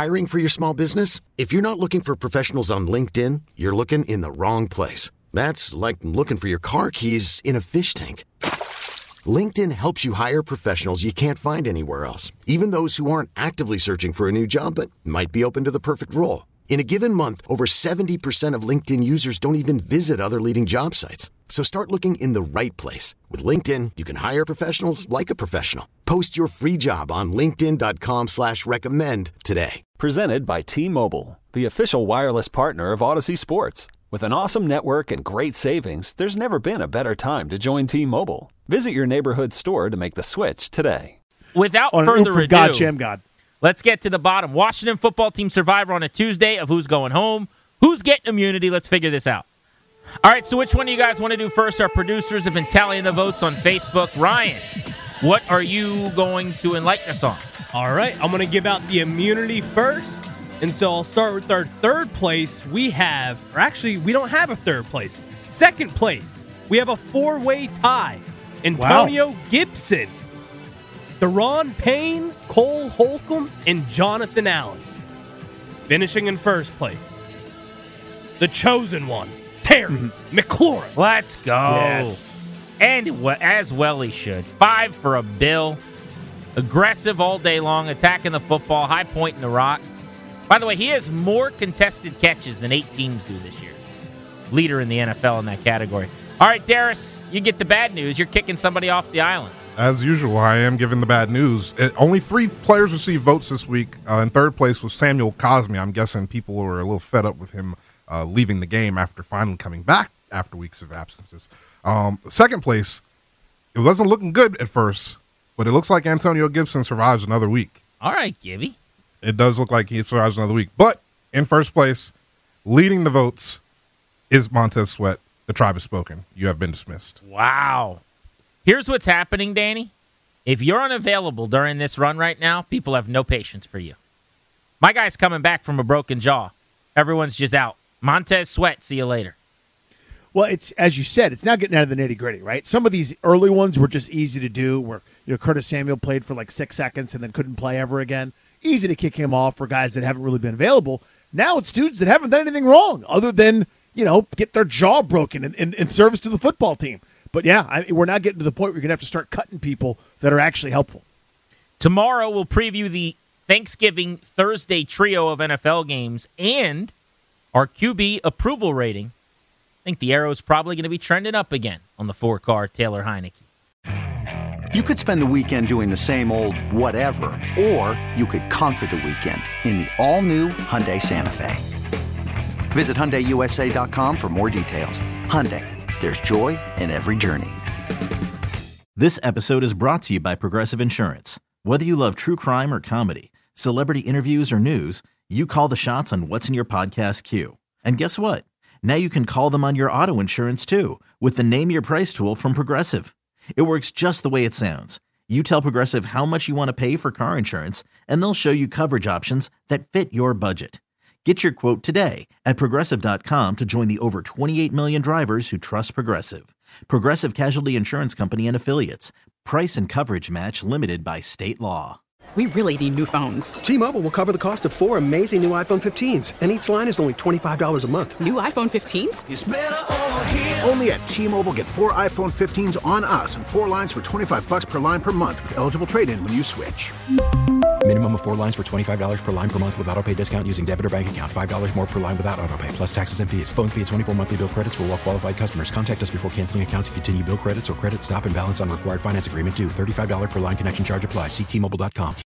Hiring for your small business? If you're not looking for professionals on LinkedIn, you're looking in the wrong place. That's like looking for your car keys in a fish tank. LinkedIn helps you hire professionals you can't find anywhere else, even those who aren't actively searching for a new job but might be open to the perfect role. In a given month, over 70% of LinkedIn users don't even visit other leading job sites. So start looking in the right place. With LinkedIn, you can hire professionals like a professional. Post your free job on linkedin.com/recommend today. Presented by T-Mobile, the official wireless partner of Odyssey Sports. With an awesome network and great savings, there's never been a better time to join T-Mobile. Visit your neighborhood store to make the switch today. Without further ado, God, Sham God. Let's get to the bottom. Washington football team survivor on a Tuesday of who's going home, who's getting immunity. Let's figure this out. All right, so which one do you guys want to do first? Our producers have been tallying the votes on Facebook. Ryan, what are you going to enlighten us on? All right, I'm going to give out the immunity first. And so I'll start with our third place. We don't have a third place. Second place, we have a four-way tie. Antonio Gibson, Deron Payne, Cole Holcomb, and Jonathan Allen. Finishing in first place, the chosen one, Terry McLaurin. Let's go. Yes. And as well he should. 5 for a bill. Aggressive all day long, attacking the football, high point in the rock. By the way, he has more contested catches than 8 teams do this year. Leader in the NFL in that category. All right, Darius, you get the bad news. You're kicking somebody off the island. As usual, I am giving the bad news. Only 3 players received votes this week. In third place was Samuel Cosme. I'm guessing people were a little fed up with him leaving the game after finally coming back after weeks of absences. Second place, it wasn't looking good at first, but it looks like Antonio Gibson survives another week. All right, Gibby. It does look like he survives another week. But in first place, leading the votes, is Montez Sweat. The tribe has spoken. You have been dismissed. Wow. Here's what's happening, Danny. If you're unavailable during this run right now, people have no patience for you. My guy's coming back from a broken jaw. Everyone's just out. Montez Sweat, see you later. Well, it's as you said, it's now getting out of the nitty-gritty, right? Some of these early ones were just easy to do, where Curtis Samuel played for like 6 seconds and then couldn't play ever again. Easy to kick him off for guys that haven't really been available. Now it's dudes that haven't done anything wrong other than, get their jaw broken in service to the football team. But yeah, we're now getting to the point where you're going to have to start cutting people that are actually helpful. Tomorrow we'll preview the Thanksgiving Thursday trio of NFL games and our QB approval rating. I think the arrow's probably going to be trending up again on the 4-car Taylor Heineke. You could spend the weekend doing the same old whatever, or you could conquer the weekend in the all-new Hyundai Santa Fe. Visit HyundaiUSA.com for more details. Hyundai, there's joy in every journey. This episode is brought to you by Progressive Insurance. Whether you love true crime or comedy, celebrity interviews or news, you call the shots on what's in your podcast queue. And guess what? Now you can call them on your auto insurance too with the Name Your Price tool from Progressive. It works just the way it sounds. You tell Progressive how much you want to pay for car insurance, and they'll show you coverage options that fit your budget. Get your quote today at Progressive.com to join the over 28 million drivers who trust Progressive. Progressive Casualty Insurance Company and Affiliates. Price and coverage match limited by state law. We really need new phones. T-Mobile will cover the cost of 4 amazing new iPhone 15s, and each line is only $25 a month. New iPhone 15s? It's better over here. Only at T-Mobile, get 4 iPhone 15s on us and 4 lines for $25 per line per month with eligible trade-in when you switch. Minimum of 4 lines for $25 per line per month with autopay discount using debit or bank account. $5 more per line without autopay, plus taxes and fees. Phone fee at 24 monthly bill credits for well-qualified customers. Contact us before canceling account to continue bill credits or credit stop and balance on required finance agreement due. $35 per line connection charge applies. See T-Mobile.com.